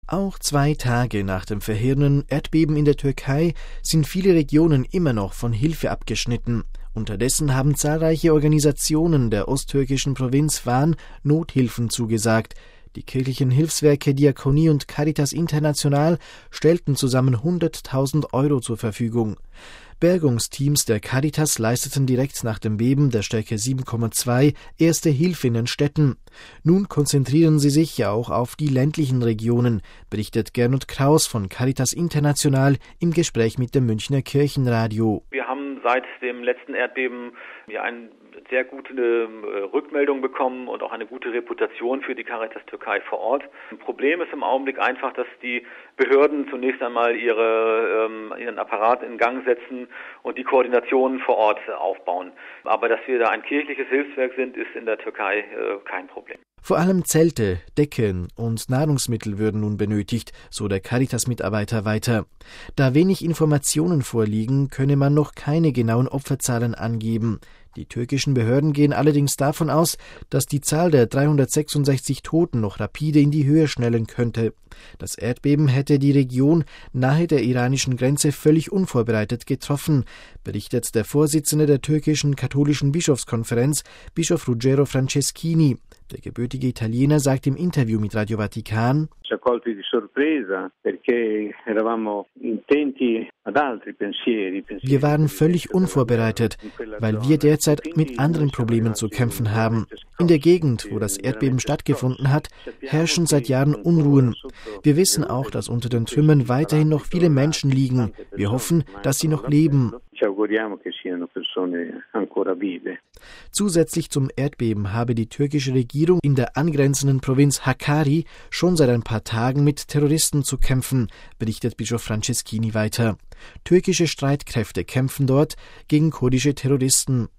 Auch 2 Tage nach dem verheerenden Erdbeben in der Türkei sind viele Regionen immer noch von Hilfe abgeschnitten. Unterdessen haben zahlreiche Organisationen der osttürkischen Provinz Van Nothilfen zugesagt. Die kirchlichen Hilfswerke Diakonie und Caritas International stellten zusammen 100.000 Euro zur Verfügung. Bergungsteams der Caritas leisteten direkt nach dem Beben der Stärke 7,2 erste Hilfe in den Städten. Nun konzentrieren sie sich ja auch auf die ländlichen Regionen, berichtet Gernot Kraus von Caritas International im Gespräch mit dem Münchner Kirchenradio. Wir haben seit dem letzten Erdbeben eine sehr gute Rückmeldung bekommen und auch eine gute Reputation für die Caritas Türkei vor Ort. Ein Problem ist im Augenblick einfach, dass die Behörden zunächst einmal ihren Apparat in Gang setzen und die Koordination vor Ort aufbauen. Aber dass wir da ein kirchliches Hilfswerk sind, ist in der Türkei kein Problem. Vor allem Zelte, Decken und Nahrungsmittel würden nun benötigt, so der Caritas-Mitarbeiter weiter. Da wenig Informationen vorliegen, könne man noch keine genauen Opferzahlen angeben. Die türkischen Behörden gehen allerdings davon aus, dass die Zahl der 366 Toten noch rapide in die Höhe schnellen könnte. Das Erdbeben hätte die Region nahe der iranischen Grenze völlig unvorbereitet getroffen, berichtet der Vorsitzende der türkischen katholischen Bischofskonferenz, Bischof Ruggero Franceschini. Der gebürtige Italiener sagt im Interview mit Radio Vatikan: Wir waren völlig unvorbereitet, weil wir derzeit mit anderen Problemen zu kämpfen haben. In der Gegend, wo das Erdbeben stattgefunden hat, herrschen seit Jahren Unruhen. Wir wissen auch, dass unter den Trümmern weiterhin noch viele Menschen liegen. Wir hoffen, dass sie noch leben. Zusätzlich zum Erdbeben habe die türkische Regierung in der angrenzenden Provinz Hakkari schon seit ein paar Tagen mit Terroristen zu kämpfen, berichtet Bischof Franceschini weiter. Türkische Streitkräfte kämpfen dort gegen kurdische Terroristen.